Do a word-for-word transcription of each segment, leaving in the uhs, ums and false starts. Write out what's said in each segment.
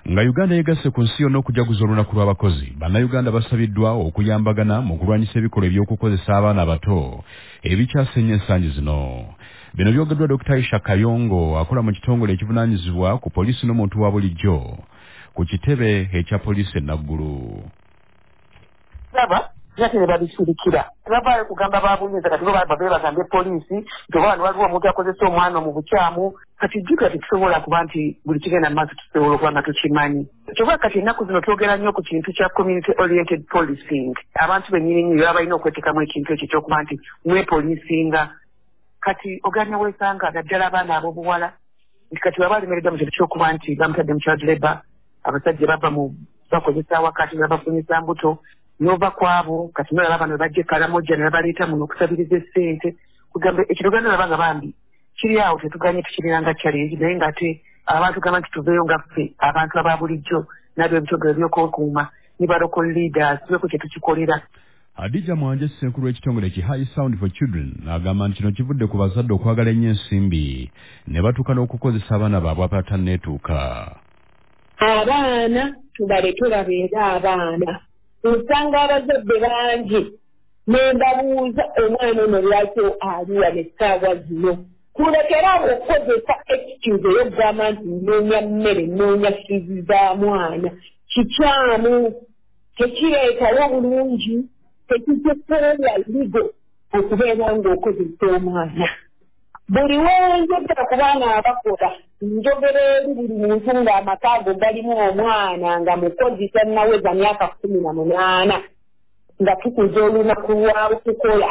Nga Uganda yegasse ku nsi yonna okujaguza olunaku lw'abakozi, bannayuganda basabiddwa okuyambagana mu kulwanyisa ebikolwa eby'okukozesa abaana abato ebikyasenya ensangi zino. Bino byogeddwa Dokita Aisha Kayongo akola mu kitongole ekivunaanyizibwa ku poliisi n'omuntu wa bulijjo ku kitebe ekya poliisi e Naggulu. Laba yate ne babisirikira tebavaayo kugamba babunyeza kati bo babe bagambe poliisi nti obaana waliwo omuntu akozesa omwana mu bukyamu kati jjuka tetusobola kuba nti buli kigenda mu maaso tusobola okuba nga tukimanyi kyokka kati ennaku zino twogera nnyo ku kintu kya community oriented policing abantu bennyini baba balina okweteekamu ekintu ekyo ky'okuba nti mwepoliisinga kati oganya weesanga naddala abaana ab'obuwala nti kati baba balemereddwa mu kintu ky'okuba nti bamutadde mu child labor abasajja bava mu bakozesa wakati babafunyisa mbuto nova kwabo kati nolaba bano bajje Karamoja ne baleeta muno okusabiriza essente kugamba ekirogano nabanga bambi kiri awo tetuganye tukiranga challenge naye ngate abantu gamba nti tuveeyo nga ffe abantu aba bulijjo nabyo ebitongole by'okukuuma ne ba local leaders byeko kye tukikolera. Adija Mwanje Ssenkulu w'ekitongole ki High Sound for Children agamba nti kino kivudde ku bazadde okwagala ennyo ensimbi ne batuuka n'okukozesa abaana baabwe abatanneetuuka. Abaana tubaleke babeere abaana. Usanga abazadde bangi nembabuuza omwana ono lwaki ali wano essaawa zino kulekera okukozesa excuse ey'okugamba nti nnoonya mmere nnoonya fiizi za mwana kikyamu tekireetawo bulungi tekitekeerera ligo okubeera ng'okozesa omwana buli wenjogera ku baana abakola njogera eri buli muntu ng'amakaago galimu omwana nga mukozi tannaweza myaka kumi na munaana nga tukuza olunaku lwakukola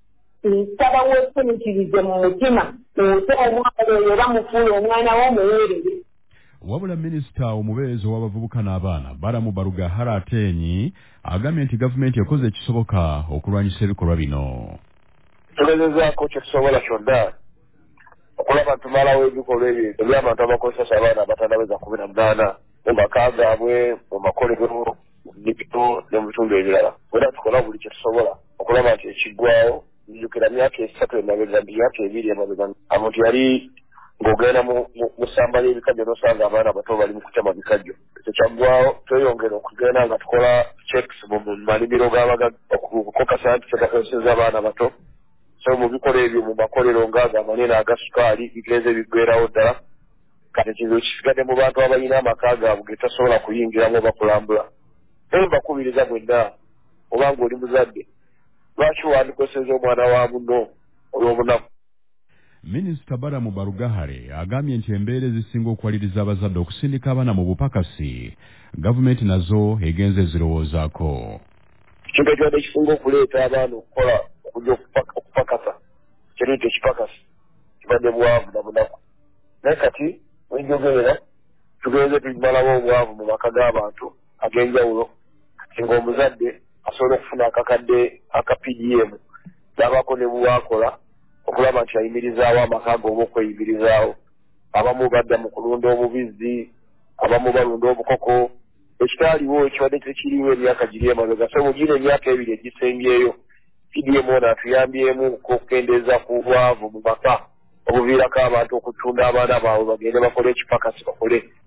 nsaba weefunikirize mu mutima ote omwana oyo bamufuula omwana w'omuweerere. Wabula minisita omubeezi ow'abavubuka n'abaana Baramu Baruga Haratenyi agambye nti gavumenti ekoze ekisoboka okulwanyisa ebikolwa bino. Tugezezaako kye tusobola kyonna okulaba tumalawo ebikolwa ebyo eby'abantu abakozesa abaana abatannaweza kumi na munaana mu maka gaabwe mu makolero mu nnimiro ne mu bitundu ebirala era tukola buli kye tusobola okulaba nti ekiggwawo njukira myaka esatu emabega myaka ebiri emabega omuntu yali ng'ogenda mu ssamba ly'ebikajjo n'osanga abaana abato bali mu kutema bikajjo ekyo kyaggwawo tweyongera okugenda nga tukola checks mu malimiro g'abaga okukokasa nti tegakozeseza abaana bato so mu bikola ebyo mu makolero ng'ago amanene agasukaali bigenze biggweerawo ddala kati ekintu kisigadde mu bantu abalina amaka gaabwe ge tasobola kuyingiramu oba kulambula naye mbakubiriza mwenna oba ng'oli muzadde lwaki wandikozeseza omwana wa munno olw'obunaku. Minisita Baramu Barugahare agambye nti embeera ezisinga okuwaliriza abazadde okusindika abaana mu bupakasi gavumenti nazo egenze ezirowoozaako. Ekintu ekibadde kisinga okuleeta abaana okukola okujja okupakasa kirinte ekipakasi kibadde bwavu na bunaku naye kati wenjogerera tugenze tumalawo obwavu mu maka g'abantu ag'enjawulo kati ng'omuzadde asobola okufuna akakadde aka P D M n'abaako ne bwakola okulaba nti ayimirizaawo amaka g'oba okweyimirizaawo abamu badda mu kulunda obubizzi abamu balunda obukoko ekitaaliwo ekibadde tekiriwo emyaka giri emabega so mugire emyaka ebiri egisembyeyo P D M ono atuyambyemu okukendeeza ku bwavu mu maka obuviirako abantu okutunda abaana baabwe bagende bakole ekipakasi bakole